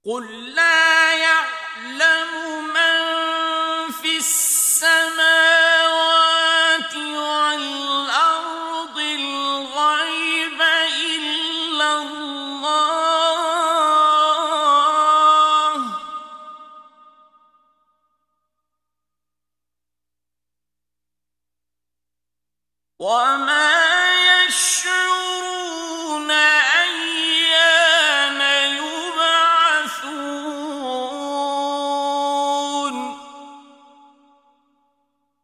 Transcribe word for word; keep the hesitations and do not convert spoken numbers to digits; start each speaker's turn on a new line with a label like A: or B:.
A: قل لا يعلم من في السماوات والأرض الغيب إلا الله وما